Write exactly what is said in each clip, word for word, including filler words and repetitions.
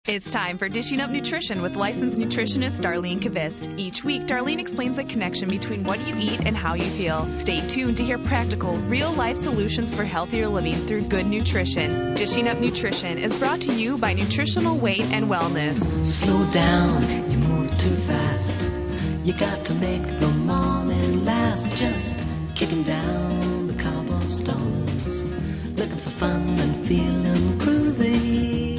It's time for Dishing Up Nutrition with licensed nutritionist Darlene Kvist. Each week, Darlene explains the connection between what you eat and how you feel. Stay tuned to hear practical, real-life solutions for healthier living through good nutrition. Dishing Up Nutrition is brought to you by Nutritional Weight and Wellness. Slow down, you move too fast. You got to make the morning last. Just kicking down the cobblestones, looking for fun and feeling groovy.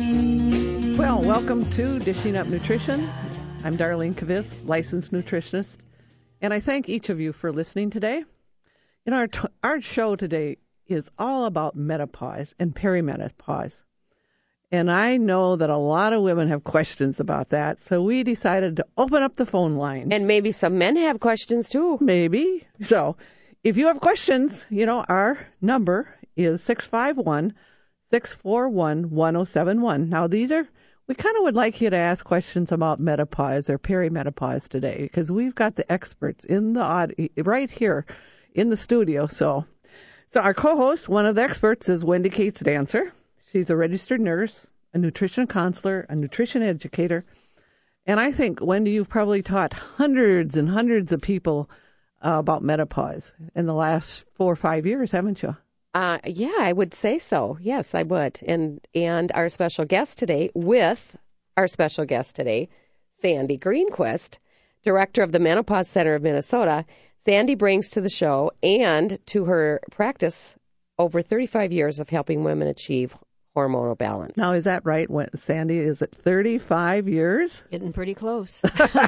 Well, welcome to Dishing Up Nutrition. I'm Darlene Kvist, licensed nutritionist, and I thank each of you for listening today. You know, our, t- our show today is all about menopause and perimenopause, and I know that a lot of women have questions about that, so we decided to open up the phone lines. And maybe some men have questions, too. Maybe. So if you have questions, you know, our number is six five one, six four one, one oh seven one. Now, these are... We kind of would like you to ask questions about menopause or perimenopause today because we've got the experts in the aud- right here in the studio. So, so our co-host, one of the experts, is Wendy Cates Dancer. She's a registered nurse, a nutrition counselor, a nutrition educator, and I think, Wendy, you've probably taught hundreds and hundreds of people uh, about menopause in the last four or five years, haven't you? Uh, yeah, I would say so. Yes, I would. And and our special guest today, with our special guest today, Sandy Greenquist, director of the Menopause Center of Minnesota. Sandy brings to the show and to her practice over thirty-five years of helping women achieve hormonal balance. Now, is that right, Sandy? Is it thirty-five years? Getting pretty close.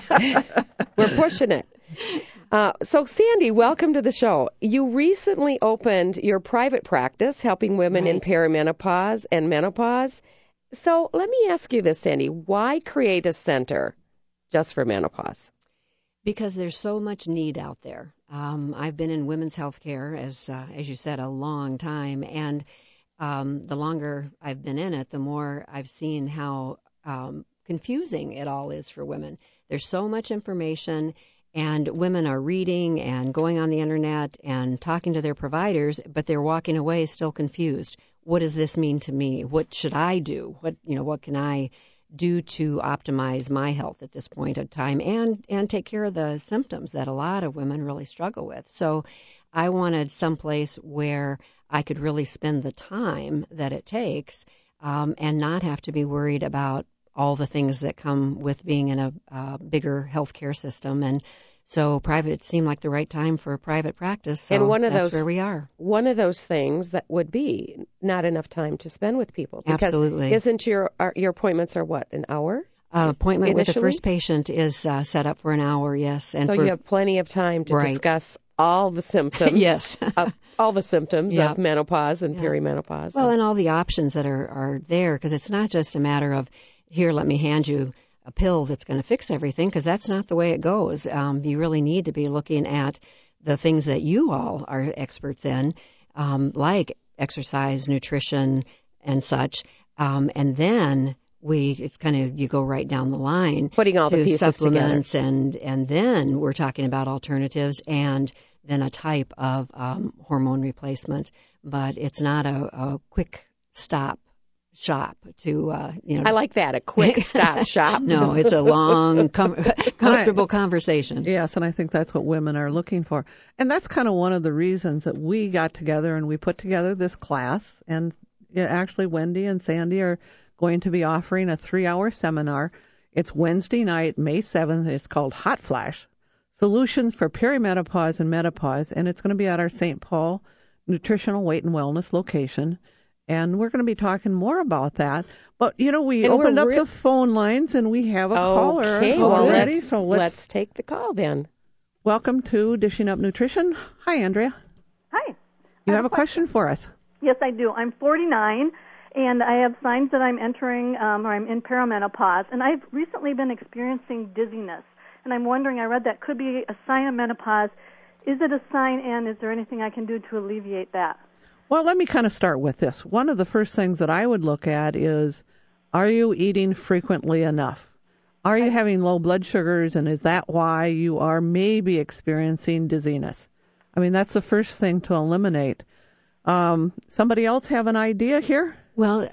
We're pushing it. Uh, so, Sandy, welcome to the show. You recently opened your private practice helping women right. in perimenopause and menopause. So let me ask you this, Sandy. Why create a center just for menopause? Because there's so much need out there. Um, I've been in women's health care, as, uh, as you said, a long time. And um, the longer I've been in it, the more I've seen how um, confusing it all is for women. There's so much information. And women are reading and going on the internet and talking to their providers, but they're walking away still confused. What does this mean to me? What should I do? What you know? What can I do to optimize my health at this point of time and and take care of the symptoms that a lot of women really struggle with? So I wanted someplace where I could really spend the time that it takes um, and not have to be worried about all the things that come with being in a uh, bigger healthcare system. And so private seemed like the right time for a private practice. So and one of that's those, where we are. One of those things that would be not enough time to spend with people. Because Absolutely. Isn't your are, your appointments are what, an hour? Uh, appointment initially? with the first patient is uh, set up for an hour, yes. And so for, you have plenty of time to right. discuss all the symptoms. Yes. of, all the symptoms yep. of menopause and yep. perimenopause. Well, and all the options that are, are there, because it's not just a matter of, here, let me hand you a pill that's going to fix everything, because that's not the way it goes. Um, you really need to be looking at the things that you all are experts in, um, like exercise, nutrition, and such. Um, and then we, it's kind of, you go right down the line. Putting all to the pieces supplements together. And, and then we're talking about alternatives and then a type of um, hormone replacement. But it's not a, a quick stop shop to, uh, you know. I like that, a quick stop shop. No, it's a long, com- comfortable conversation. Yes, and I think that's what women are looking for. And that's kind of one of the reasons that we got together and we put together this class. And yeah, actually, Wendy and Sandy are going to be offering a three-hour seminar. It's Wednesday night, May seventh. It's called Hot Flash, Solutions for Perimenopause and Menopause. And it's going to be at our Saint Paul Nutritional Weight and Wellness location. And we're going to be talking more about that. But, you know, we and opened up re- the phone lines and we have a caller okay, already. Well, so let's, let's take the call then. Welcome to Dishing Up Nutrition. Hi, Andrea. Hi. You have a question for us. Yes, I do. I'm forty-nine, and I have signs that I'm entering um, or I'm in perimenopause. And I've recently been experiencing dizziness. And I'm wondering, I read that could be a sign of menopause. Is it a sign, and is there anything I can do to alleviate that? Well, let me kind of start with this. One of the first things that I would look at is, are you eating frequently enough? Are you having low blood sugars, and is that why you are maybe experiencing dizziness? I mean, that's the first thing to eliminate. Um, somebody else have an idea here? Well,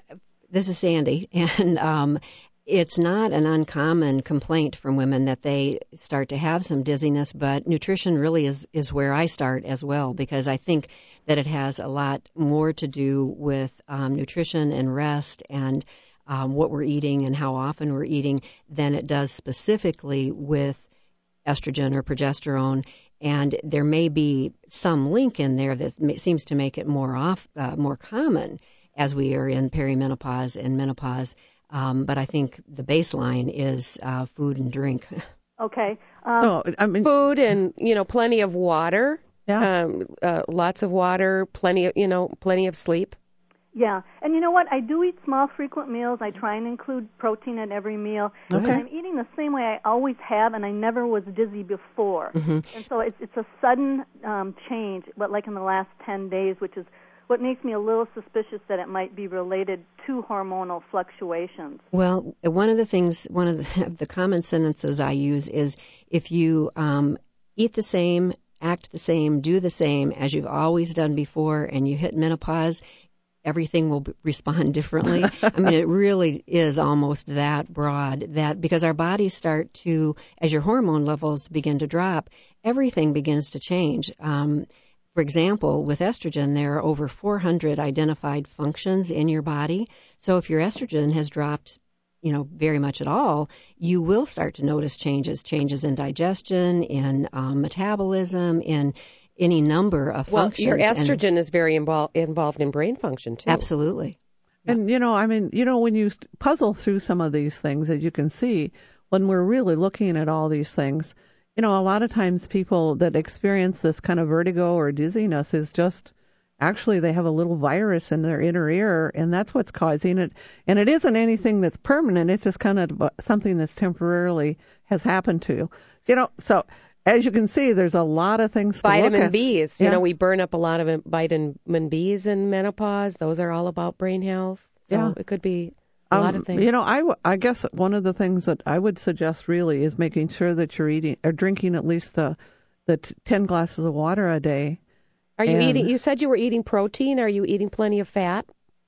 This is Sandy, and um, it's not an uncommon complaint from women that they start to have some dizziness, but nutrition really is, is where I start as well, because I think that it has a lot more to do with um, nutrition and rest and um, what we're eating and how often we're eating than it does specifically with estrogen or progesterone. And there may be some link in there that seems to make it more off, uh, more common as we are in perimenopause and menopause. Um, but I think the baseline is uh, food and drink. Okay. Um, So, I mean, Food and, you know, plenty of water. Yeah. Um, uh, lots of water, plenty of, you know, plenty of sleep. Yeah, and you know what? I do eat small, frequent meals. I try and include protein at every meal. Okay. And I'm eating the same way I always have, and I never was dizzy before. Mm-hmm. And so it's it's a sudden um, change, but like in the last ten days, which is what makes me a little suspicious that it might be related to hormonal fluctuations. Well, one of the things, one of the, the common sentences I use is if you um, eat the same, act the same, do the same as you've always done before, and you hit menopause, everything will b- respond differently. I mean, it really is almost that broad, that because our bodies start to, as your hormone levels begin to drop, everything begins to change. Um, for example, with estrogen, there are over four hundred identified functions in your body. So if your estrogen has dropped, you know, very much at all, you will start to notice changes, changes in digestion, in um, metabolism, in any number of Well, functions. your And- estrogen is very invol- involved in brain function, too. Absolutely. and you know, I mean, you know, when you puzzle through some of these things, as you can see, when we're really looking at all these things, you know, a lot of times people that experience this kind of vertigo or dizziness is just actually they have a little virus in their inner ear, and that's what's causing it. And it isn't anything that's permanent. It's just kind of something that's temporarily has happened to you. You know, so as you can see, there's a lot of things to look Vitamin at. B's. You Yeah. know, we burn up a lot of vitamin B's in menopause. Those are all about brain health. So Yeah. it could be a lot Um, of things. You know, I, w- I guess one of the things that I would suggest really is making sure that you're eating or drinking at least the the t- ten glasses of water a day. Are you and- eating? You said you were eating protein. Are you eating plenty of fat?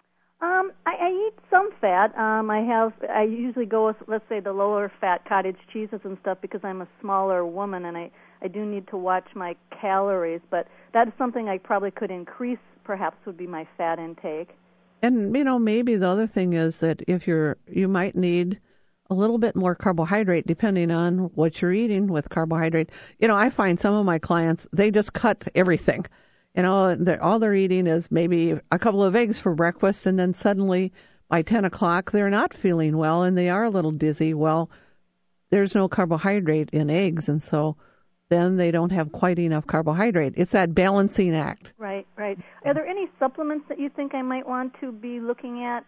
Um, I, I eat some fat. Um, I have. I usually go with, let's say, the lower fat cottage cheeses and stuff because I'm a smaller woman and I, I do need to watch my calories. But that is something I probably could increase. Perhaps would be my fat intake. And you know, maybe the other thing is that if you're, you might need a little bit more carbohydrate depending on what you're eating with carbohydrate. You know, I find some of my clients, they just cut everything. You know, they're, all they're eating is maybe a couple of eggs for breakfast, and then suddenly by ten o'clock they're not feeling well and they are a little dizzy. Well, there's no carbohydrate in eggs, and so then they don't have quite enough carbohydrate. It's that balancing act. Right, right. Are there any supplements that you think I might want to be looking at?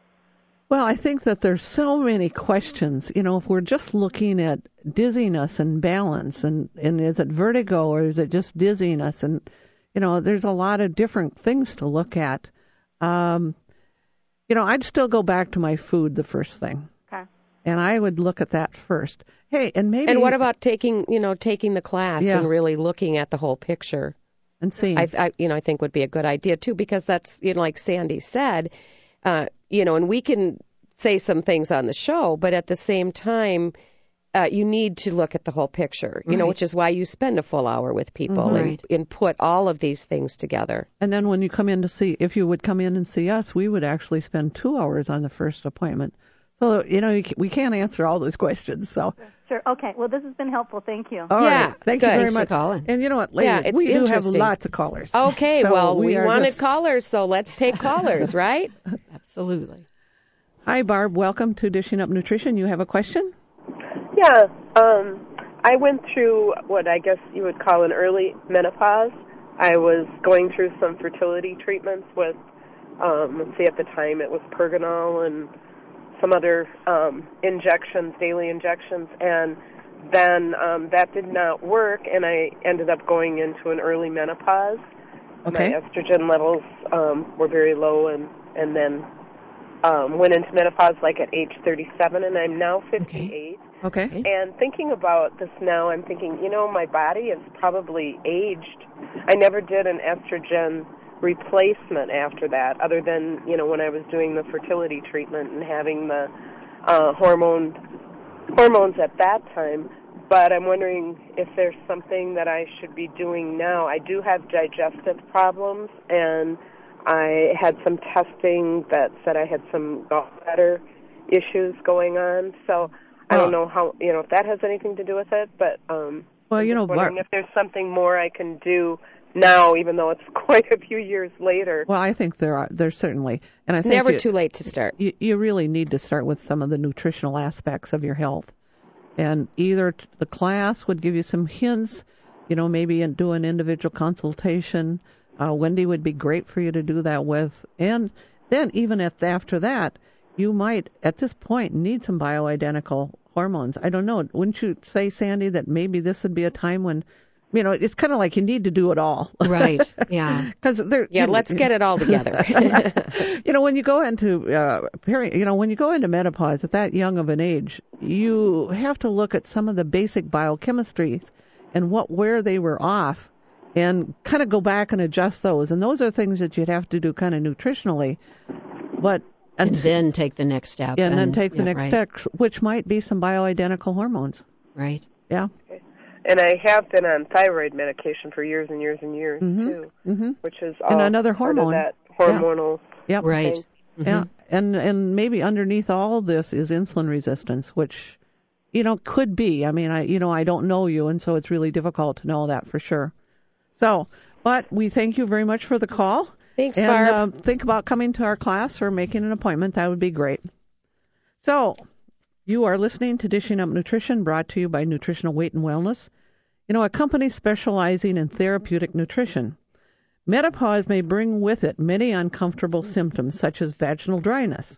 Well, I think that there's so many questions. You know, if we're just looking at dizziness and balance, and, and is it vertigo or is it just dizziness? And, you know, there's a lot of different things to look at. Um, you know, I'd still go back to my food the first thing. Okay. And I would look at that first. Hey, and maybe... And what about taking, you know, taking the class Yeah. and really looking at the whole picture? And seeing. I, I, you know, I think would be a good idea too, because that's, you know, like Sandy said, uh, you know, and we can say some things on the show, but at the same time, uh, you need to look at the whole picture, you know, Right. which is why you spend a full hour with people Mhm. and, Right. and put all of these things together. And then when you come in to see, if you would come in and see us, we would actually spend two hours on the first appointment. So, you know, you ca- we can't answer all those questions. So, Sure. Okay. Well, this has been helpful. Thank you. all Yeah, right. Thank good. you very Thanks for much. calling. And you know what, ladies, Yeah, it's we do have interesting. lots of callers. Okay, So well, we, are wanted just- callers, so let's take callers, right? Absolutely. Hi, Barb. Welcome to Dishing Up Nutrition. You have a question? Yeah, um, I went through what I guess you would call an early menopause. I was going through some fertility treatments with, um, let's see, at the time it was Pergonal and some other um, injections, daily injections, and then um, that did not work, and I ended up going into an early menopause. Okay. My estrogen levels um, were very low, and, and then um, went into menopause like at age thirty-seven, and I'm now fifty-eight. Okay. And thinking about this now, I'm thinking, you know, my body is probably aged. I never did an estrogen replacement after that, other than, you know, when I was doing the fertility treatment and having the uh, hormone hormones at that time. But I'm wondering if there's something that I should be doing now. I do have digestive problems, and I had some testing that said I had some gallbladder issues going on. So I don't know how, you know, if that has anything to do with it, but um, well, I'm you know, wondering Bar- if there's something more I can do now, even though it's quite a few years later. Well, I think there are. There's certainly, and I It's think never you, too late to start. You, you really need to start with some of the nutritional aspects of your health, and either t- the class would give you some hints, you know, maybe in, do an individual consultation. Uh, Wendy would be great for you to do that with, and then even if after that, you might at this point need some bioidentical hormones. I don't know. Wouldn't you say, Sandy, that maybe this would be a time when, you know, it's kind of like you need to do it all. Right. Yeah. Because there. Yeah, you let's know, get it all together. you know, when you go into uh, peri- you know, when you go into menopause at that young of an age, you have to look at some of the basic biochemistries and what where they were off, and kind of go back and adjust those. And those are things that you'd have to do kind of nutritionally, but. And, and then take the next step. Yeah, and, and then take the yeah, next right. step, which might be some bioidentical hormones. Right. Yeah. Okay. And I have been on thyroid medication for years and years and years, Mm-hmm. too, Mm-hmm. which is all And another part hormone. of that hormonal Yeah. Yep. Right. thing. Mm-hmm. Yeah, and and maybe underneath all of this is insulin resistance, which, you know, could be. I mean, I you know I don't know you, and so it's really difficult to know that for sure. So, but we thank you very much for the call. Thanks, and, Barb. uh, think about coming to our class or making an appointment. That would be great. So, you are listening to Dishing Up Nutrition, brought to you by Nutritional Weight and Wellness, you know, a company specializing in therapeutic nutrition. Menopause may bring with it many uncomfortable symptoms, such as vaginal dryness.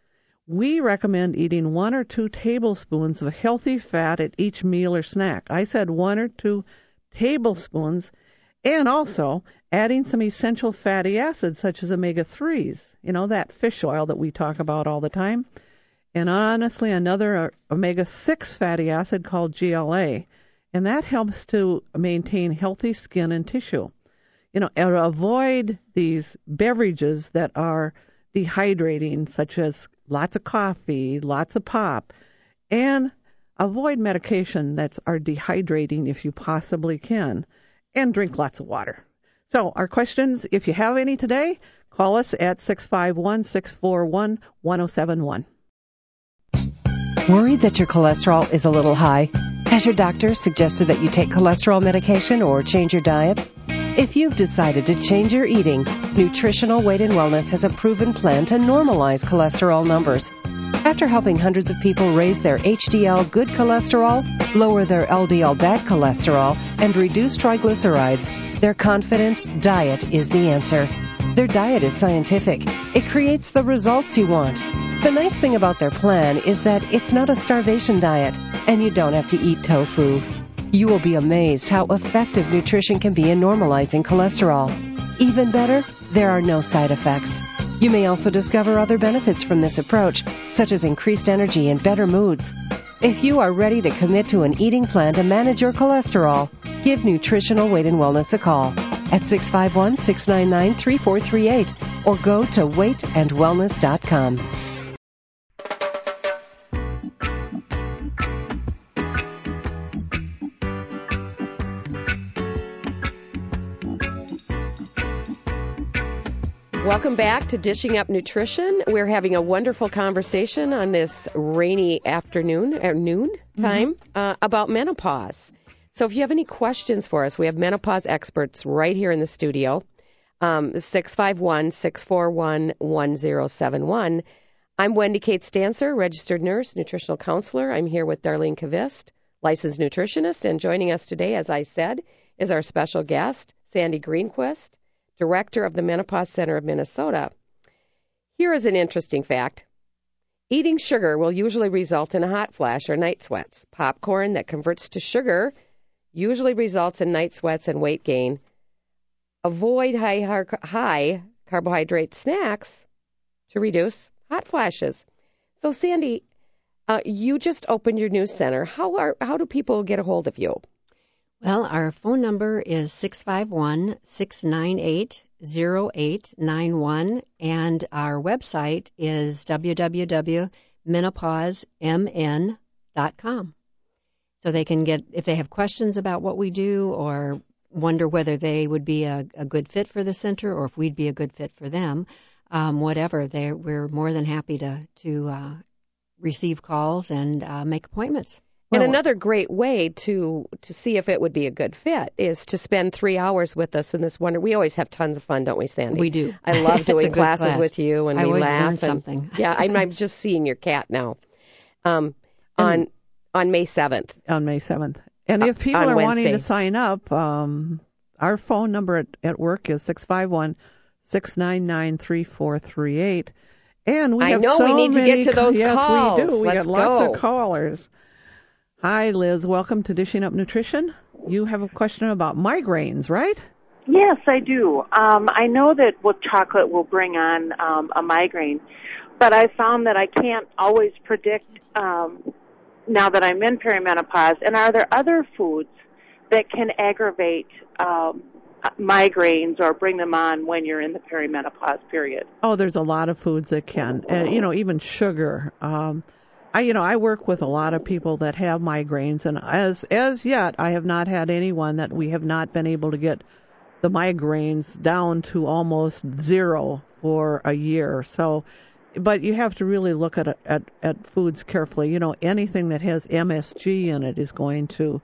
We recommend eating one or two tablespoons of healthy fat at each meal or snack. I said one or two tablespoons, and also adding some essential fatty acids, such as omega threes, you know, that fish oil that we talk about all the time. And honestly, another omega six fatty acid called G L A, and that helps to maintain healthy skin and tissue. You know, and avoid these beverages that are dehydrating, such as lots of coffee, lots of pop, and avoid medication that are dehydrating if you possibly can, and drink lots of water. So our questions, if you have any today, call us at six five one, six four one, one oh seven one. Worried that your cholesterol is a little high? Has your doctor suggested that you take cholesterol medication or change your diet? If you've decided to change your eating, Nutritional Weight and Wellness has a proven plan to normalize cholesterol numbers. After helping hundreds of people raise their H D L good cholesterol, lower their L D L bad cholesterol, and reduce triglycerides, they're confident diet is the answer. Their diet is scientific. It creates the results you want. The nice thing about their plan is that it's not a starvation diet, and you don't have to eat tofu. You will be amazed how effective nutrition can be in normalizing cholesterol. Even better, there are no side effects. You may also discover other benefits from this approach, such as increased energy and better moods. If you are ready to commit to an eating plan to manage your cholesterol, give Nutritional Weight and Wellness a call at six five one, six nine nine, three four three eight or go to weight and wellness dot com. Welcome back to Dishing Up Nutrition. We're having a wonderful conversation on this rainy afternoon, or noon time, mm-hmm. uh, about menopause. So if you have any questions for us, we have menopause experts right here in the studio, um, six five one, six four one, one oh seven one. I'm Wendy Kate Stancer, registered nurse, nutritional counselor. I'm here with Darlene Kvist, licensed nutritionist, and joining us today, as I said, is our special guest, Sandy Greenquist, Director of the Menopause Center of Minnesota. Here is an interesting fact. Eating sugar will usually result in a hot flash or night sweats. Popcorn that converts to sugar usually results in night sweats and weight gain. Avoid high, high carbohydrate snacks to reduce hot flashes. So, Sandy, uh, you just opened your new center. How are how do people get a hold of you? Well, our phone number is six five one, six nine eight, zero eight nine one, and our website is w w w dot menopause m n dot com. So they can get, if they have questions about what we do or wonder whether they would be a, a good fit for the center or if we'd be a good fit for them, um, whatever, they we're more than happy to, to uh, receive calls and uh, make appointments. And Well, another great way to to see if it would be a good fit is to spend three hours with us in this wonder. We always have tons of fun, don't we, Sandy? We do. I love It's a doing good classes class. with you, and I we always laugh. learn and, something. Yeah, I'm, I'm just seeing your cat now. Um, on on May seventh. On May seventh. And if people on are Wednesday. wanting to sign up, um, our phone number at, at work is six five one, six nine nine, three four three eight. And we I have know so we need to many, get to those yes, calls. we do. We Let's got lots go. of callers. Hi, Liz. Welcome to Dishing Up Nutrition. You have a question about migraines, right? Yes, I do. Um, I know that with chocolate will bring on um, a migraine, but I found that I can't always predict um, now that I'm in perimenopause. And are there other foods that can aggravate um, migraines or bring them on when you're in the perimenopause period? Oh, there's a lot of foods that can, uh, you know, even sugar. Um, I, you know, I work with a lot of people that have migraines, and as as yet, I have not had anyone that we have not been able to get the migraines down to almost zero for a year. So, but you have to really look at at at foods carefully. You know, anything that has M S G in it is going to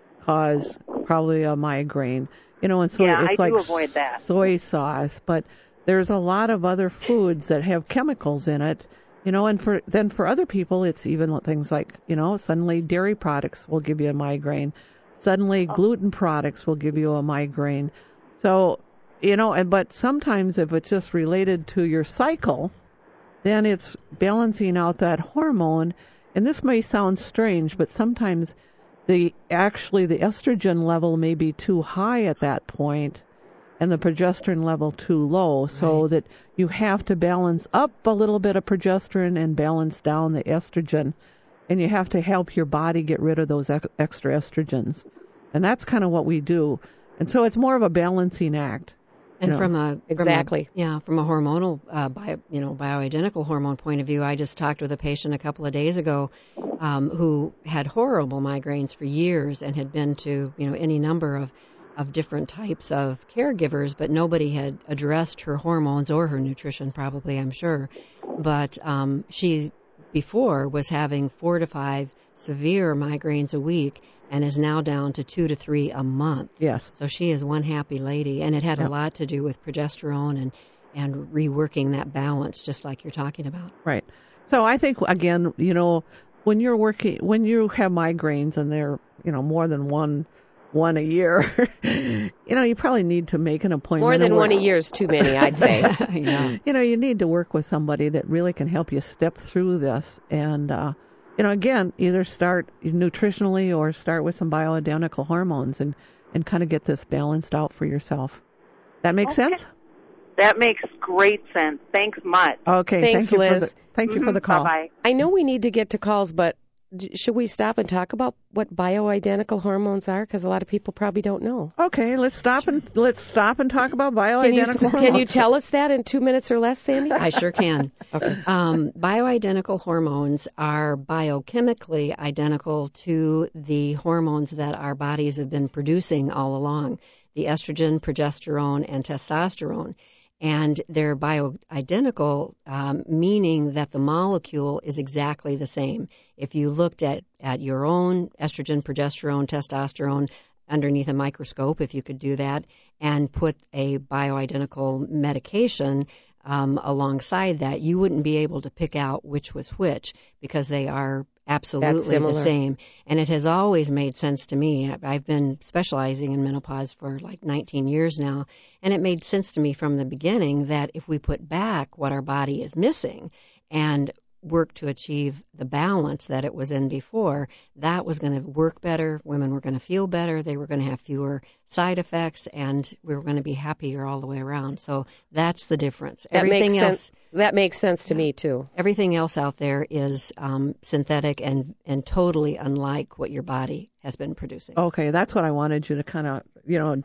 cause probably a migraine. You know, and so Yeah, it's I like do avoid that. soy sauce, but there's a lot of other foods that have chemicals in it. You know, and for then for other people, it's even things like, you know, suddenly dairy products will give you a migraine. Suddenly gluten products will give you a migraine. So, you know, and but sometimes if it's just related to your cycle, then it's balancing out that hormone. And this may sound strange, but sometimes the actually the estrogen level may be too high at that point and the progesterone level too low, so Right. that you have to balance up a little bit of progesterone and balance down the estrogen, and you have to help your body get rid of those ex- extra estrogens. And that's kind of what we do. And so it's more of a balancing act. And you know. from a Exactly. from a, yeah, from a hormonal, uh, bio, you know, bioidentical hormone point of view, I just talked with a patient a couple of days ago um, who had horrible migraines for years and had been to, you know, any number of of different types of caregivers, but nobody had addressed her hormones or her nutrition, probably, I'm sure. But um, she before was having four to five severe migraines a week and is now down to two to three a month. Yes. So she is one happy lady, and it had Yep. a lot to do with progesterone and, and reworking that balance, just like you're talking about. Right. So I think, again, you know, when you're working, when you have migraines and they're, you know, more than one one a year, you know, you probably need to make an appointment. More than and one work- a year is too many, I'd say. Yeah. You know, you need to work with somebody that really can help you step through this. And, uh, you know, again, either start nutritionally or start with some bioidentical hormones and, and kind of get this balanced out for yourself. That make Okay. sense? That makes great sense. Thanks much. Okay. Thanks, thank you Liz. For the, thank you for the call. Bye-bye. I know we need to get to calls, but d- should we stop and talk about what bioidentical hormones are? Because a lot of people probably don't know. Okay, let's stop and let's stop and talk about Can you, bioidentical hormones. can you tell us that in two minutes or less, Sandy? I sure can. Um, bioidentical hormones are biochemically identical to the hormones that our bodies have been producing all along, the estrogen, progesterone, and testosterone. And they're bioidentical, um, meaning that the molecule is exactly the same. If you looked at, at your own estrogen, progesterone, testosterone underneath a microscope, if you could do that, and put a bioidentical medication um, alongside that, you wouldn't be able to pick out which was which because they are absolutely the similar. same. And it has always made sense to me. I- I've been specializing in menopause for like nineteen years now, and it made sense to me from the beginning that if we put back what our body is missing and work to achieve the balance that it was in before, that was going to work better. Women were going to feel better. They were going to have fewer side effects, and we were going to be happier all the way around. So that's the difference. That Everything makes else, sense. That makes sense to me, too. everything else out there is um, synthetic and and totally unlike what your body has been producing. Okay, that's what I wanted you to kind of, you know,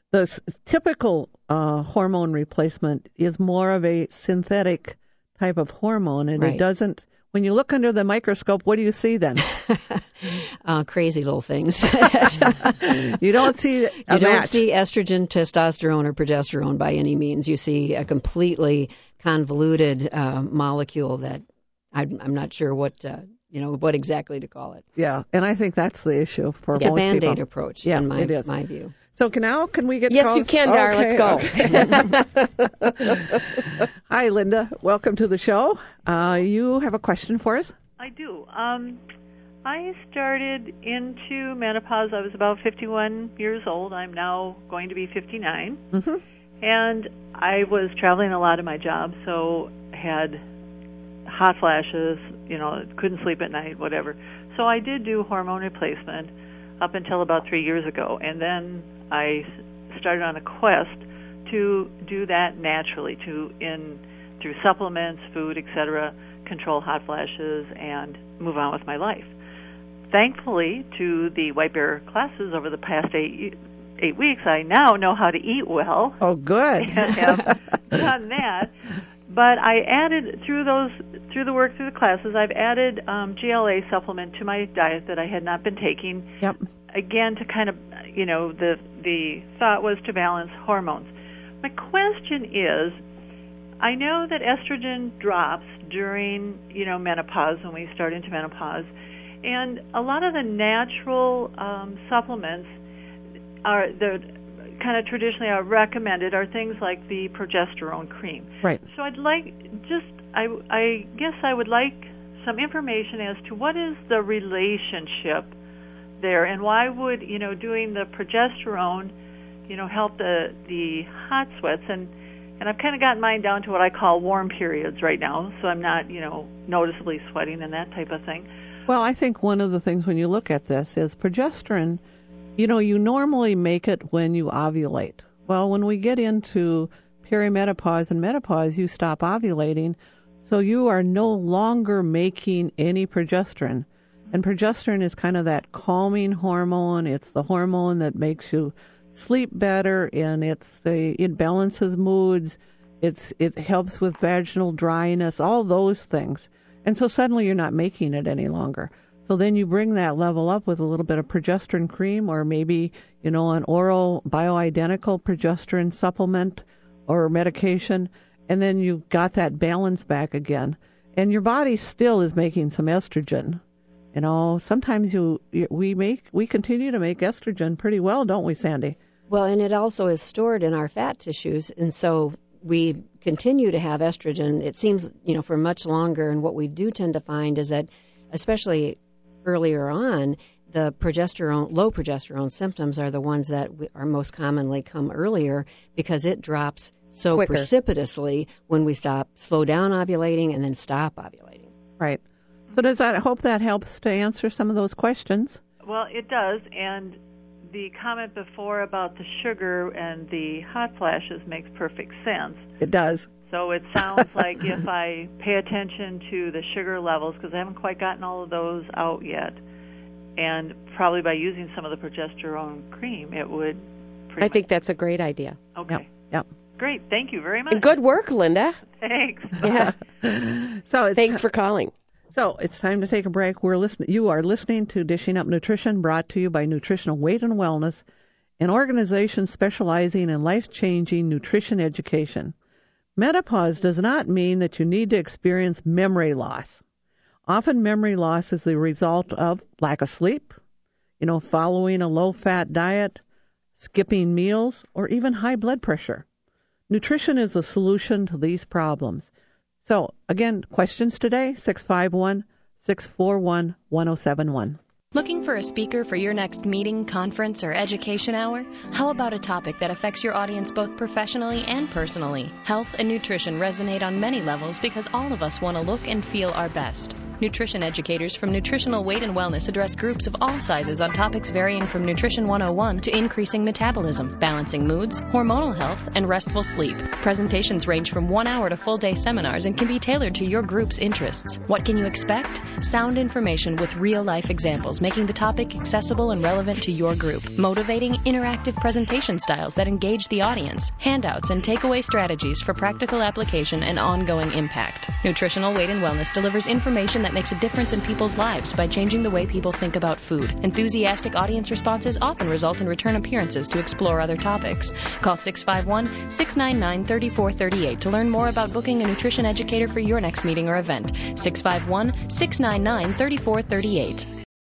The s- typical uh, hormone replacement is more of a synthetic type of hormone, and Right. it doesn't. When you look under the microscope, what do you see then? uh, crazy little things. You don't see a You don't match. see estrogen, testosterone, or progesterone by any means. You see a completely convoluted uh, molecule that I'm, I'm not sure what uh, you know what exactly to call it. Yeah, and I think that's the issue for It's a most Band-Aid people. approach, Yeah, in my it is. my view. So can now can we get Yes, calls? you can, Dar. Let's go. Okay. Hi, Linda. Welcome to the show. Uh, you have a question for us? I do. Um, I started into menopause. I was about fifty-one years old. I'm now going to be fifty-nine. Mm-hmm. And I was traveling a lot in my job, so had hot flashes, you know, couldn't sleep at night, whatever. So I did do hormone replacement up until about three years ago. And then I started on a quest to do that naturally, to in through supplements, food, et cetera, control hot flashes and move on with my life. Thankfully, to the White Bear classes over the past eight eight weeks, I now know how to eat well. Oh, good. And have done that. But I added through those through the work through the classes, I've added um, G L A supplement to my diet that I had not been taking. Yep. Again, to kind of, you know, the the thought was to balance hormones. My question is, I know that estrogen drops during, you know, menopause, when we start into menopause, and a lot of the natural um, supplements are the kind of traditionally are recommended are things like the progesterone cream. Right. So I'd like just I I guess I would like some information as to what is the relationship there, and why would, you know, doing the progesterone, you know, help the the hot sweats. And And I've kind of gotten mine down to what I call warm periods right now, so I'm not, you know, noticeably sweating and that type of thing. Well, I think one of the things when you look at this is progesterone, you know, you normally make it when you ovulate. Well, when we get into perimenopause and menopause, you stop ovulating, so you are no longer making any progesterone. And progesterone is kind of that calming hormone. It's the hormone that makes you sleep better, and it's the it balances moods. It's it helps with vaginal dryness, all those things. And so suddenly you're not making it any longer. So then you bring that level up with a little bit of progesterone cream, or maybe, you know, an oral bioidentical progesterone supplement or medication, and then you've got that balance back again. And your body still is making some estrogen. You know, sometimes you we make we continue to make estrogen pretty well, don't we, Sandy? Well, and it also is stored in our fat tissues, and so we continue to have estrogen. It seems, you know, for much longer. And what we do tend to find is that, especially earlier on, the progesterone, low progesterone symptoms are the ones that we, are most commonly come earlier, because it drops so Quicker. precipitously when we stop, slow down ovulating, and then stop ovulating. Right. So does that, I hope that helps to answer some of those questions. Well, it does, and the comment before about the sugar and the hot flashes makes perfect sense. It does. So it sounds like if I pay attention to the sugar levels, because I haven't quite gotten all of those out yet, and probably by using some of the progesterone cream, it would pretty I think that's a great idea. much. Okay. Yep. Great. Thank you very much. And good work, Linda. Thanks. Yeah. So it's Thanks for calling. So it's time to take a break. We're listening. You are listening to Dishing Up Nutrition, brought to you by Nutritional Weight and Wellness, an organization specializing in life-changing nutrition education. Menopause does not mean that you need to experience memory loss. Often memory loss is the result of lack of sleep, you know, following a low-fat diet, skipping meals, or even high blood pressure. Nutrition is a solution to these problems. So, again, questions today, six five one, six four one, one oh seven one. Looking for a speaker for your next meeting, conference, or education hour? How about a topic that affects your audience both professionally and personally? Health and nutrition resonate on many levels because all of us want to look and feel our best. Nutrition educators from Nutritional Weight and Wellness address groups of all sizes on topics varying from Nutrition one oh one to increasing metabolism, balancing moods, hormonal health, and restful sleep. Presentations range from one hour to full-day seminars and can be tailored to your group's interests. What can you expect? Sound information with real-life examples, making the topic accessible and relevant to your group. Motivating, interactive presentation styles that engage the audience. Handouts and takeaway strategies for practical application and ongoing impact. Nutritional Weight and Wellness delivers information that makes a difference in people's lives by changing the way people think about food. Enthusiastic audience responses often result in return appearances to explore other topics. Call six five one, six nine nine, three four three eight to learn more about booking a nutrition educator for your next meeting or event. six five one, six nine nine, three four three eight.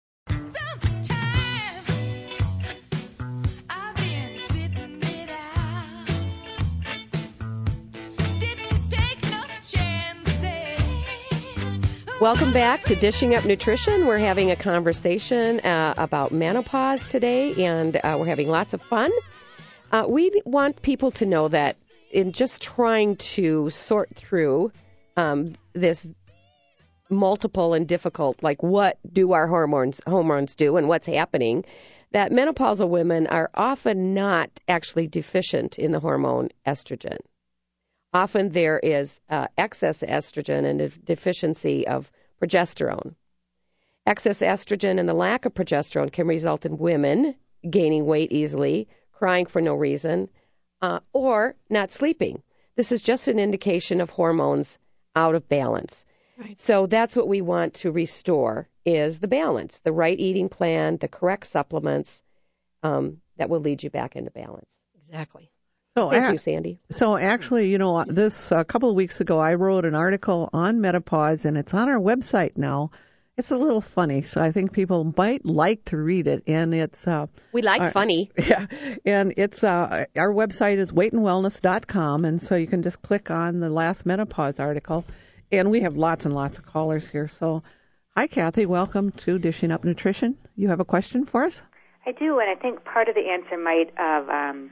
Welcome back to Dishing Up Nutrition. We're having a conversation uh, about menopause today, and uh, we're having lots of fun. Uh, we want people to know that in just trying to sort through um, this multiple and difficult, like what do our hormones hormones do and what's happening, that menopausal women are often not actually deficient in the hormone estrogen. Often there is uh, excess estrogen and a deficiency of progesterone. Excess estrogen and the lack of progesterone can result in women gaining weight easily, crying for no reason, uh, or not sleeping. This is just an indication of hormones out of balance. Right. So that's what we want to restore is the balance, the right eating plan, the correct supplements um, that will lead you back into balance. Exactly. So Thank ac- you, Sandy. So actually, you know, this a couple of weeks ago, I wrote an article on menopause, and it's on our website now. It's a little funny, so I think people might like to read it. And it's uh, we like our, funny. Yeah, and it's uh, our website is weight and wellness dot com, and so you can just click on the last menopause article. And we have lots and lots of callers here. So, hi, Kathy. Welcome to Dishing Up Nutrition. You have a question for us? I do, and I think part of the answer might have. Um,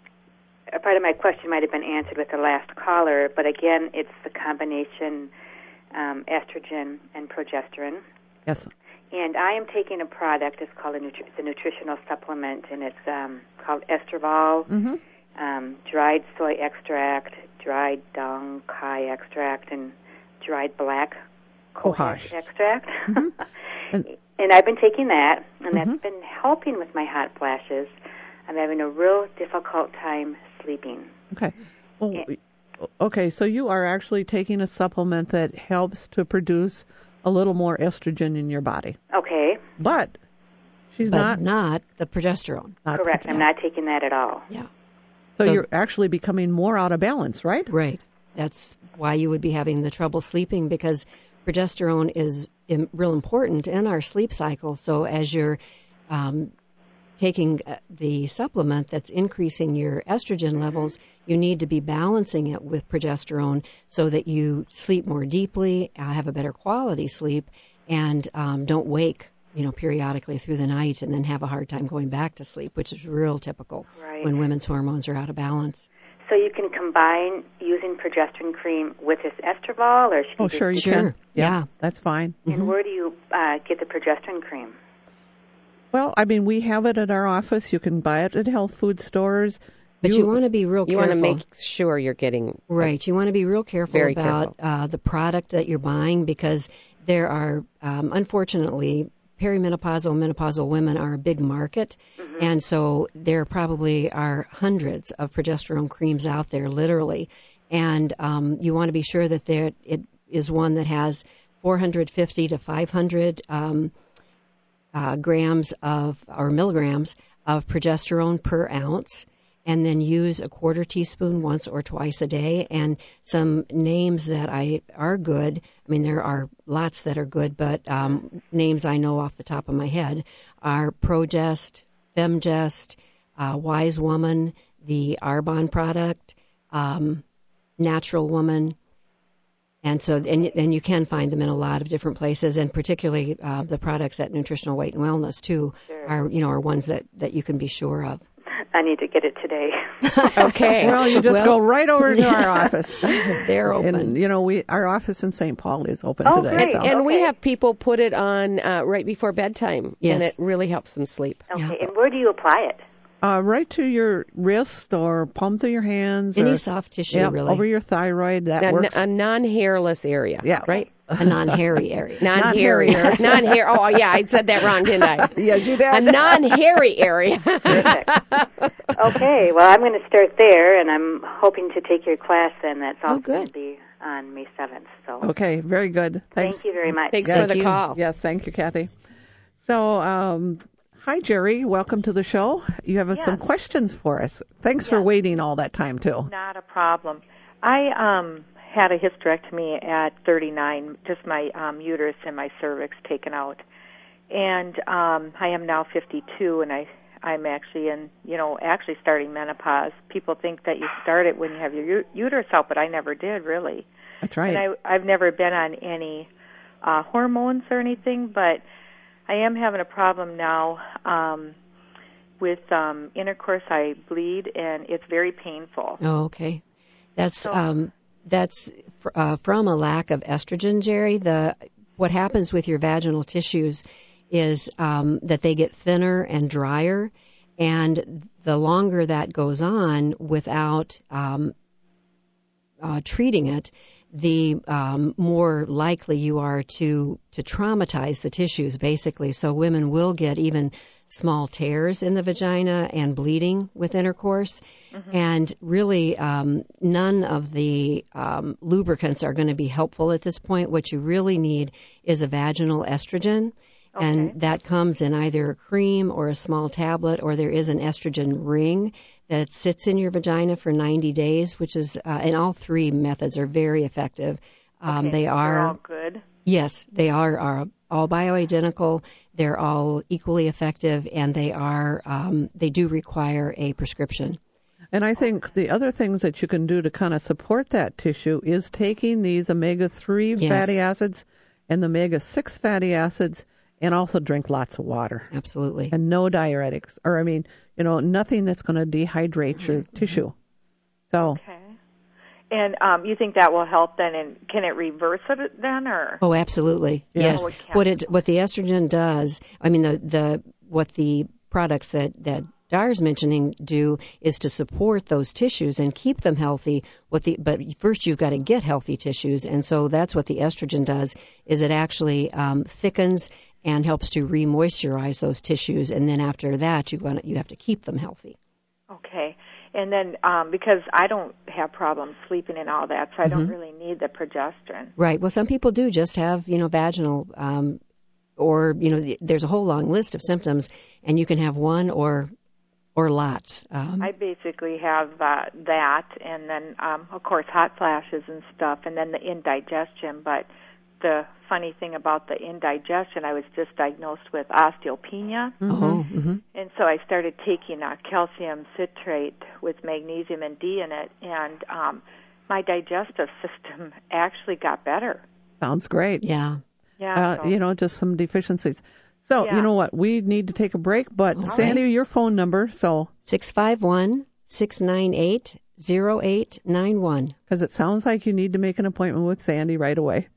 A part of my question might have been answered with the last caller, but again, it's the combination um, estrogen and progesterone. Yes. And I am taking a product. It's called a, nutri- it's a nutritional supplement, and it's um, called Estrivol, mm-hmm. um, dried soy extract, dried dong kai extract, and dried black cohosh extract. Mm-hmm. and, and I've been taking that, and mm-hmm. that's been helping with my hot flashes. I'm having a real difficult time sleeping. Okay. Well, okay, so you are actually taking a supplement that helps to produce a little more estrogen in your body. Okay. But she's but not... not the progesterone. Not Correct. progesterone. I'm not taking that at all. Yeah. So, So you're actually becoming more out of balance, right? Right. That's why you would be having the trouble sleeping, because progesterone is im- real important in our sleep cycle. So as you're um, taking the supplement that's increasing your estrogen levels, you need to be balancing it with progesterone so that you sleep more deeply, uh, have a better quality sleep, and um, don't wake, you know, periodically through the night and then have a hard time going back to sleep, which is real typical right. when women's hormones are out of balance. So you can combine using progesterone cream with this Estrivol, or should Oh, you sure, you sure. can. Yeah, Yeah. that's fine. And Mm-hmm. where do you uh, get the progesterone cream? Well, I mean, we have it at our office. You can buy it at health food stores. But you, you want to be real you careful. You want to make sure you're getting... Right. You want to be real careful Very about careful. Uh, the product that you're buying, because there are, um, unfortunately, perimenopausal, menopausal women are a big market. Mm-hmm. And so there probably are hundreds of progesterone creams out there, literally. And um, you want to be sure that there it is one that has four hundred fifty to five hundred um, uh, grams of, or milligrams of progesterone per ounce, and then use a quarter teaspoon once or twice a day. And some names that I are good, I mean, there are lots that are good, but um, names I know off the top of my head are Progest, Femgest, uh, Wise Woman, the Arbonne product, um, Natural Woman. And so, and, and you can find them in a lot of different places, and particularly uh, the products at Nutritional Weight and Wellness too Sure. are, you know, are ones that, that you can be sure of. I need to get it today. Okay. Well, you just Well, go right over to our office. They're open. And, you know, we our office in Saint Paul is open Oh, today. great. So. And we Okay. have people put it on uh, right before bedtime, Yes. and it really helps them sleep. Okay, and where do you apply it? Uh, right to your wrist or palms of your hands. Any or, soft tissue, yeah, really. over your thyroid. That A, works. a non-hairless area. Yeah. Right? A non-hairy area. Non-hairy. Non-hairy. Non-hair. Oh, yeah, I said that wrong, didn't I? Yes, you did. A non-hairy area. Perfect. Okay, well, I'm going to start there, and I'm hoping to take your class then. That's also Oh, good. going to be on May seventh. So Okay, very good. Thanks. thank you very much. Thanks Yeah, for the you. call. Yes, thank you, Kathy. So, um, hi, Jerry. Welcome to the show. You have uh, some questions for us. Thanks for waiting all that time, too. Not a problem. I um had a hysterectomy at thirty-nine, just my um, uterus and my cervix taken out, and um, I am now fifty-two, and I I'm actually in you know actually starting menopause. People think that you start it when you have your u- uterus out, but I never did really. That's right. And I I've never been on any uh, hormones or anything, but I am having a problem now um, with um, intercourse. I bleed, and it's very painful. Oh, okay. That's So- um, that's fr- uh, from a lack of estrogen, Jerry. The what happens with your vaginal tissues is um, that they get thinner and drier, and the longer that goes on without um, uh, treating it, the um, more likely you are to to traumatize the tissues, basically. So women will get even small tears in the vagina and bleeding with intercourse. Mm-hmm. And really, um, none of the um, lubricants are going to be helpful at this point. What you really need is a vaginal estrogen. Okay. And that comes in either a cream or a small tablet, or there is an estrogen ring that sits in your vagina for ninety days, which is, uh, and all three methods are very effective. Um, Okay, they so are, they're all good. yes, they are, are all bioidentical. They're all equally effective, and they are, um, they do require a prescription. And I think the other things that you can do to kind of support that tissue is taking these omega three Yes. fatty acids and the omega six fatty acids, and also drink lots of water. Absolutely. And no diuretics, or I mean, you know, nothing that's going to dehydrate Mm-hmm. your tissue. So, Okay. And um, you think that will help then? And can it reverse it then, or? Oh, absolutely. Yeah. Yes. Oh, it can. What it what the estrogen does, I mean the the what the products that that Dar's mentioning do is to support those tissues and keep them healthy. What the but first you've got to get healthy tissues, and so that's what the estrogen does. Is it actually um, thickens and helps to re-moisturize those tissues, and then after that you want you have to keep them healthy. Okay. And then um, because I don't have problems sleeping and all that, so I don't Mm-hmm. really need the progesterone. Right. Well, some people do just have, you know, vaginal, um, or, you know, th- there's a whole long list of symptoms, and you can have one or or lots. Um, I basically have uh, that, and then, um, of course, hot flashes and stuff, and then the indigestion. But the funny thing about the indigestion, I was just diagnosed with osteopenia. Oh, mm-hmm. And so I started taking uh, calcium citrate with magnesium and D in it, and um, my digestive system actually got better. sounds great. Yeah. Yeah, Uh, so- you know, just some deficiencies. So, Yeah. you know what? We need to take a break, but All Sandy, your phone number, so, six five one, six nine eight, zero eight nine one. because it sounds like you need to make an appointment with Sandy right away.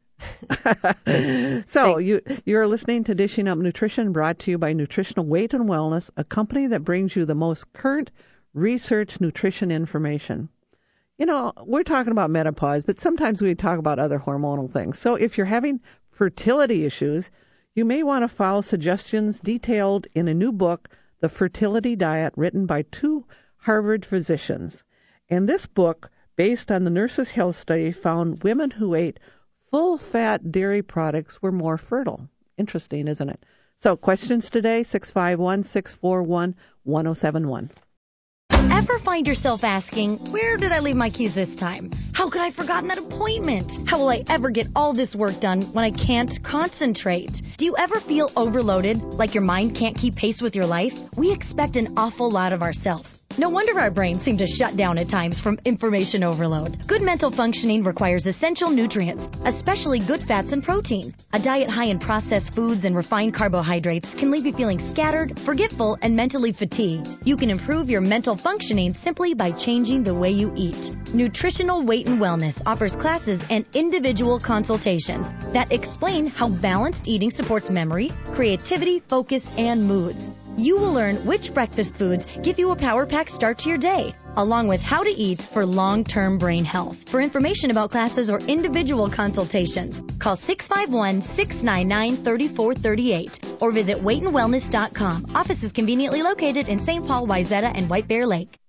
So you you're listening to Dishing Up Nutrition, brought to you by Nutritional Weight and Wellness, a company that brings you the most current research nutrition information. You know, we're talking about menopause, but sometimes we talk about other hormonal things. So if you're having fertility issues, you may want to follow suggestions detailed in a new book, The Fertility Diet, written by two Harvard physicians. And this book, based on the Nurses' Health Study, found women who ate full-fat dairy products were more fertile. Interesting, isn't it? So questions today, six five one, six four one, one oh seven one. Ever find yourself asking, where did I leave my keys this time? How could I have forgotten that appointment? How will I ever get all this work done when I can't concentrate? Do you ever feel overloaded, like your mind can't keep pace with your life? We expect an awful lot of ourselves. No wonder our brains seem to shut down at times from information overload. Good mental functioning requires essential nutrients, especially good fats and protein. A diet high in processed foods and refined carbohydrates can leave you feeling scattered, forgetful, and mentally fatigued. You can improve your mental functioning simply by changing the way you eat. Nutritional Weight and Wellness offers classes and individual consultations that explain how balanced eating supports memory, creativity, focus, and moods. You will learn which breakfast foods give you a power pack start to your day, along with how to eat for long-term brain health. For information about classes or individual consultations, call six five one, six nine nine, three four three eight or visit weight and wellness dot com. Office is conveniently located in Saint Paul, Wayzata, and White Bear Lake.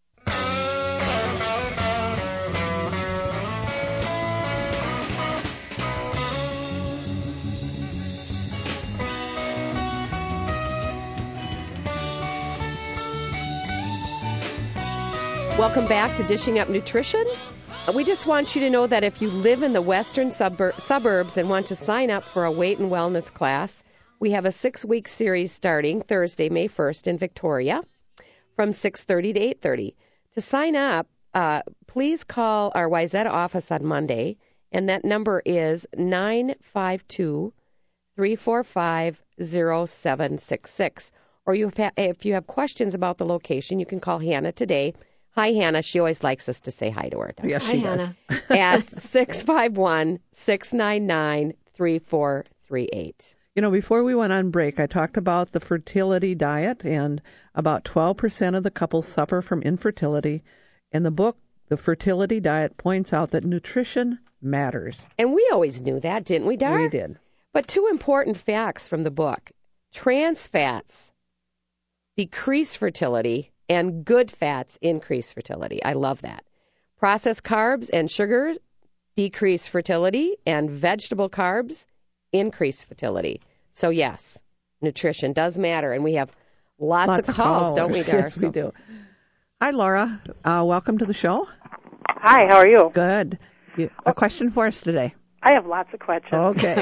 Welcome back to Dishing Up Nutrition. We just want you to know that if you live in the western subur- suburbs and want to sign up for a weight and wellness class, we have a six-week series starting Thursday, May first in Victoria from six thirty to eight thirty. To sign up, uh, please call our Wayzata office on Monday, and that number is nine five two, three four five, zero seven six six. Or you have, if you have questions about the location, you can call Hannah today. Hi, Hannah. She always likes us to say hi to her. Yes, she hi, does. Hannah. At six five one, six nine nine, three four three eight. You know, before we went on break, I talked about the fertility diet, and about twelve percent of the couples suffer from infertility. In the book, The Fertility Diet points out that nutrition matters. And we always knew that, didn't we, Dar? We did. But two important facts from the book. Trans fats decrease fertility, and good fats increase fertility. I love that. Processed carbs and sugars decrease fertility, and vegetable carbs increase fertility. So, yes, nutrition does matter, and we have lots, lots of calls, of don't we, Dar? Yes, we do. Hi, Laura. Uh, welcome to the show. Hi, how are you? Good. You, a question for us today? I have lots of questions. Okay.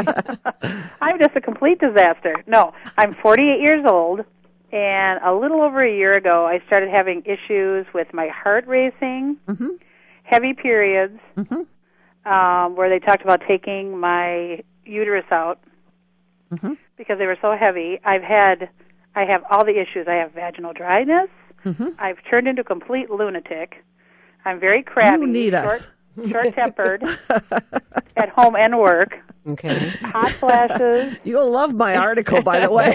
I'm just a complete disaster. No, I'm forty-eight years old. And a little over a year ago, I started having issues with my heart racing, mm-hmm. heavy periods, mm-hmm. um, where they talked about taking my uterus out mm-hmm. because they were so heavy. I've had, I have all the issues. I have vaginal dryness. Mm-hmm. I've turned into a complete lunatic. I'm very crabby, you need short, us. short-tempered, at home and work. Okay. Hot flashes. You'll love my article, by the way.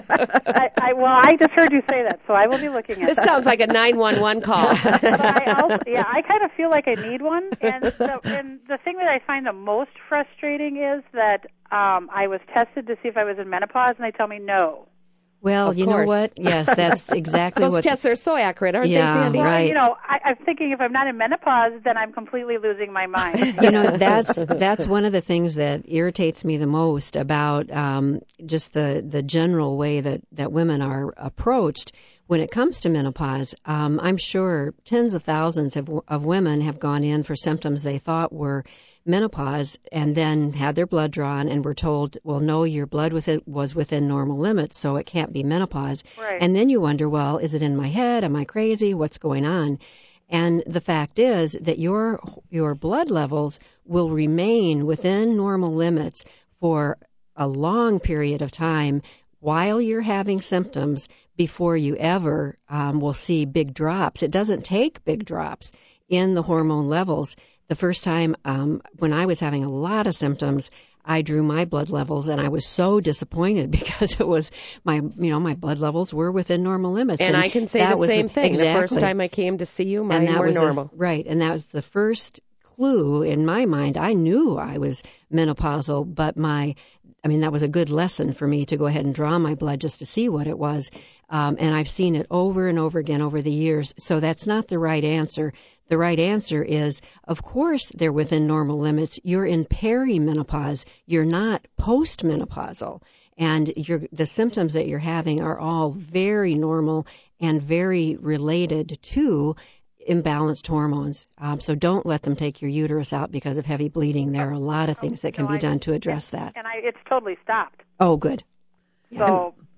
I, I, well, I just heard you say that, so I will be looking at This that. sounds like a nine one one call. But I also, yeah, I kind of feel like I need one. And, so, and the thing that I find the most frustrating is that um, I was tested to see if I was in menopause, and they tell me no. Well, Of you course. know what? Yes, that's exactly Those what. tests are so accurate, aren't Yeah, they, Sandy? Well, right. you know, I, I'm thinking if I'm not in menopause, then I'm completely losing my mind. You know, that's that's one of the things that irritates me the most about um, just the, the general way that, that women are approached when it comes to menopause. Um, I'm sure tens of thousands of, of women have gone in for symptoms they thought were menopause and then had their blood drawn and were told, well, no, your blood was was within normal limits, so it can't be menopause. Right. And then you wonder, well, is it in my head? Am I crazy? What's going on? And the fact is that your your blood levels will remain within normal limits for a long period of time while you're having symptoms before you ever um, will see big drops. It doesn't take big drops in the hormone levels. The first time um, when I was having a lot of symptoms, I drew my blood levels, and I was so disappointed because it was my, you know, my blood levels were within normal limits. And, and I can say that the was same a, thing. Exactly. The first time I came to see you, mine and that were was normal. A, right, and that was the first clue in my mind. I knew I was menopausal, but my, I mean, that was a good lesson for me to go ahead and draw my blood just to see what it was. Um, and I've seen it over and over again over the years. So that's not the right answer. The right answer is, of course, they're within normal limits. You're in perimenopause. You're not postmenopausal. And you're, the symptoms that you're having are all very normal and very related to imbalanced hormones. Um, so don't let them take your uterus out because of heavy bleeding. There are a lot of things that can No, be I- done to address that. And I, it's totally stopped. Oh, good. So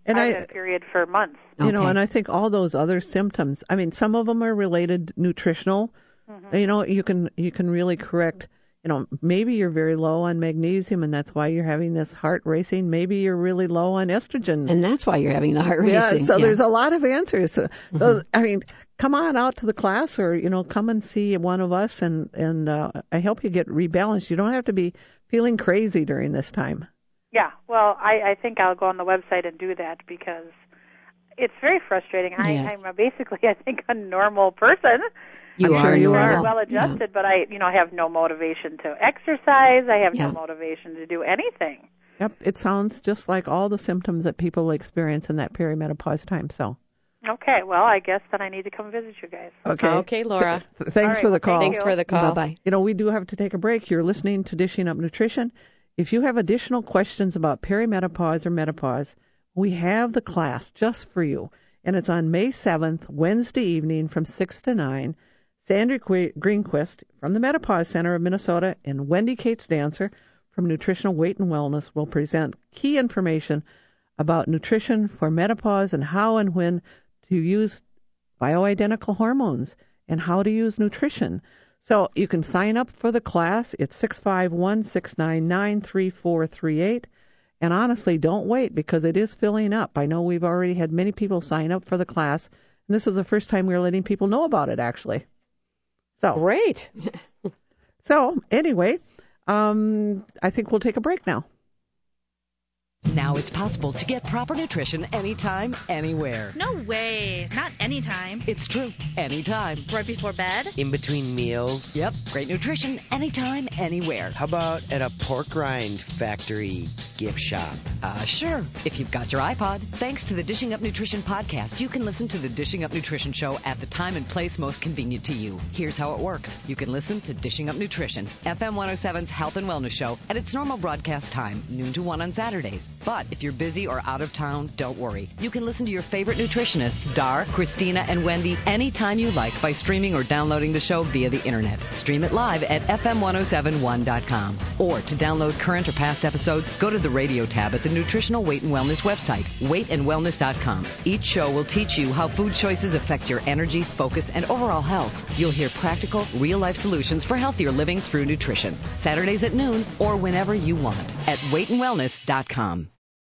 And I've I, had a period for months. You Okay. know, and I think all those other symptoms, I mean, some of them are related nutritional. Mm-hmm. You know, you can you can really correct, you know, maybe you're very low on magnesium and that's why you're having this heart racing. Maybe you're really low on estrogen. And that's why you're having the heart Yeah, racing. so Yeah. there's a lot of answers. So, Mm-hmm. so, I mean, come on out to the class or, you know, come and see one of us and, and uh, I help you get rebalanced. You don't have to be feeling crazy during this time. Yeah, well, I, I think I'll go on the website and do that because it's very frustrating. Yes. I, I'm basically, I think, a normal person. You I'm are sure you very are. well adjusted, yeah. But I, you know, have no motivation to exercise. I have Yeah. no motivation to do anything. Yep, it sounds just like all the symptoms that people experience in that perimenopause time. So, Okay, well, I guess then I need to come visit you guys. okay, Okay, Laura. Thanks All right, for the well, call. thank Thanks you. for the call. Bye-bye. You know, we do have to take a break. You're listening to Dishing Up Nutrition. If you have additional questions about perimenopause or menopause, we have the class just for you. And it's on May seventh, Wednesday evening from six to nine. Sandy Greenquist from the Menopause Center of Minnesota and Wendy Cates Dancer from Nutritional Weight and Wellness will present key information about nutrition for menopause and how and when to use bioidentical hormones and how to use nutrition. So you can sign up for the class. It's six five one, six nine nine, three four three eight. And honestly, don't wait because it is filling up. I know we've already had many people sign up for the class. And this is the first time we're letting people know about it, actually. So Great. So anyway, um, I think we'll take a break now. Now it's possible to get proper nutrition anytime, anywhere. No way. Not anytime. It's true. Anytime. Right before bed? In between meals. Yep. Great nutrition anytime, anywhere. How about at a pork rind factory gift shop? Uh, sure. If you've got your iPod. Thanks to the Dishing Up Nutrition podcast, you can listen to the Dishing Up Nutrition show at the time and place most convenient to you. Here's how it works. You can listen to Dishing Up Nutrition, F M one oh seven's Health and Wellness show, at its normal broadcast time, noon to one on Saturdays. But if you're busy or out of town, don't worry. You can listen to your favorite nutritionists, Dar, Christina, and Wendy, anytime you like by streaming or downloading the show via the internet. Stream it live at F M ten seventy-one dot com. Or to download current or past episodes, go to the radio tab at the Nutritional Weight and Wellness website, weight and wellness dot com. Each show will teach you how food choices affect your energy, focus, and overall health. You'll hear practical, real-life solutions for healthier living through nutrition. Saturdays at noon or whenever you want at weight and wellness dot com.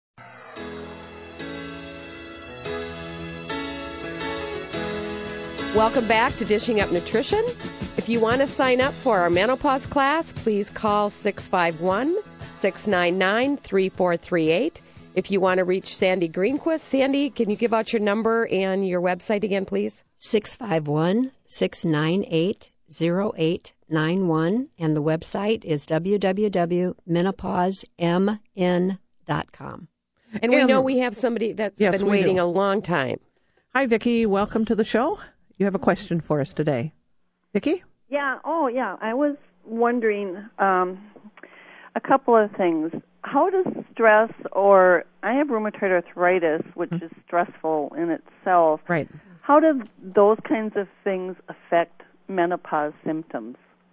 Welcome back to Dishing Up Nutrition. If you want to sign up for our menopause class, please call six five one, six nine nine, three four three eight. If you want to reach Sandy Greenquist, Sandy, can you give out your number and your website again, please? six five one, six nine eight, zero eight nine one, and the website is w w w dot menopause m n dot com. And we And- know we have somebody that's Yes, been we waiting do. a long time. Hi, Vicki. Welcome to the show. You have a question for us today. Vicki? Yeah, oh, yeah. I was wondering um, a couple of things. How does stress, or I have rheumatoid arthritis, which mm-hmm. is stressful in itself. Right. How do those kinds of things affect menopause symptoms?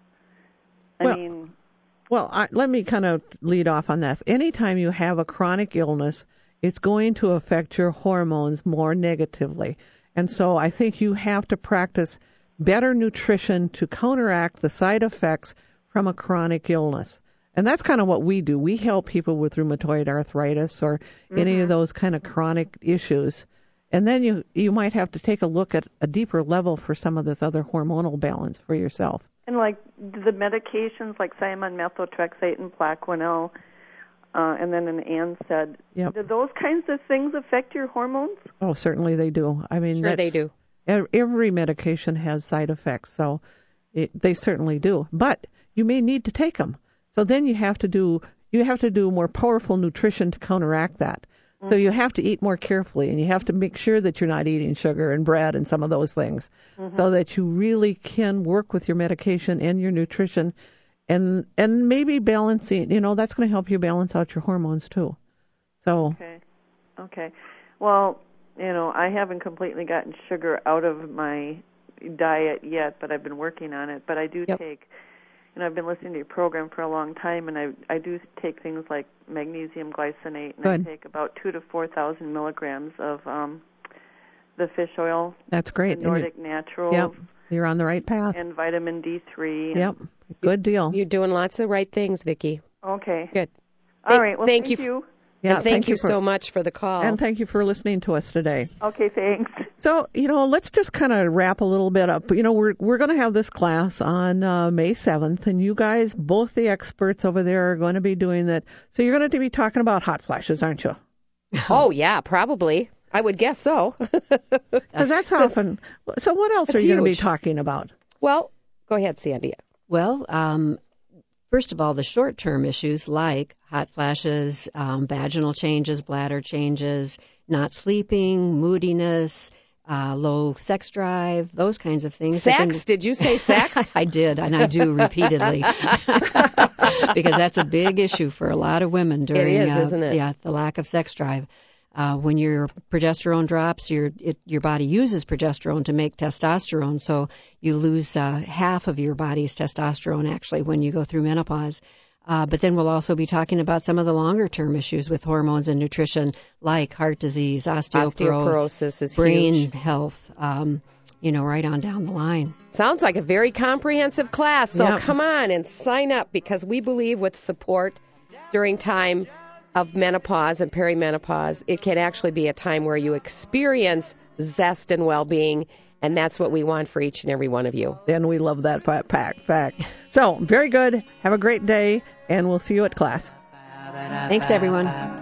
I well, mean, well, I, let me kind of lead off on this. Anytime you have a chronic illness, it's going to affect your hormones more negatively. And so I think you have to practice better nutrition to counteract the side effects from a chronic illness. And that's kind of what we do. We help people with rheumatoid arthritis or mm-hmm. any of those kind of chronic issues. And then you you might have to take a look at a deeper level for some of this other hormonal balance for yourself. And like the medications like thiamine, methotrexate, and Plaquenil, uh, and then an N SAID, yep. do those kinds of things affect your hormones? Oh, certainly they do. I mean, sure they do. Every medication has side effects, so it, they certainly do. But you may need to take them. So then you have to do you have to do more powerful nutrition to counteract that. Mm-hmm. So you have to eat more carefully, and you have to make sure that you're not eating sugar and bread and some of those things, mm-hmm. so that you really can work with your medication and your nutrition, and and maybe balancing. You know, that's going to help you balance out your hormones too. So okay, okay. Well, you know, I haven't completely gotten sugar out of my diet yet, but I've been working on it. But I do yep. take, you know, I've been listening to your program for a long time, and I I do take things like magnesium glycinate, and Good. I take about two to four thousand milligrams of um, the fish oil. That's great. The Nordic Naturals. Yep, you're on the right path. And vitamin D three. And Yep, good deal. You're doing lots of right things, Vicki. Okay. Good. All right. Well, thank thank you. you. Yeah, and thank, thank you, you for, so much for the call. And thank you for listening to us today. Okay, thanks. So, you know, let's just kind of wrap a little bit up. You know, we're we're going to have this class on uh, May seventh, and you guys, both the experts over there, are going to be doing that. So you're going to be talking about hot flashes, aren't you? Oh, yeah, probably. I would guess so. Because that's often. So what else are you going to be huge. talking about? Well, go ahead, Sandy. Well, um, first of all, the short-term issues like hot flashes, um, vaginal changes, bladder changes, not sleeping, moodiness, uh, low sex drive, those kinds of things. Sex? Did you say sex? I did, and I do repeatedly. Because that's a big issue for a lot of women during It is, uh, isn't it? Yeah, the lack of sex drive. Uh, when your progesterone drops, your it, your body uses progesterone to make testosterone, so you lose uh, half of your body's testosterone actually when you go through menopause. Uh, but then we'll also be talking about some of the longer-term issues with hormones and nutrition, like heart disease, osteoporosis, Osteoporosis is brain huge. health, um, you know, right on down the line. Sounds like a very comprehensive class. So Yep. come on and sign up, because we believe with support during time of menopause and perimenopause, it can actually be a time where you experience zest and well-being, and that's what we want for each and every one of you. And we love that fact. fact. So, very good. Have a great day, and we'll see you at class. Thanks, everyone.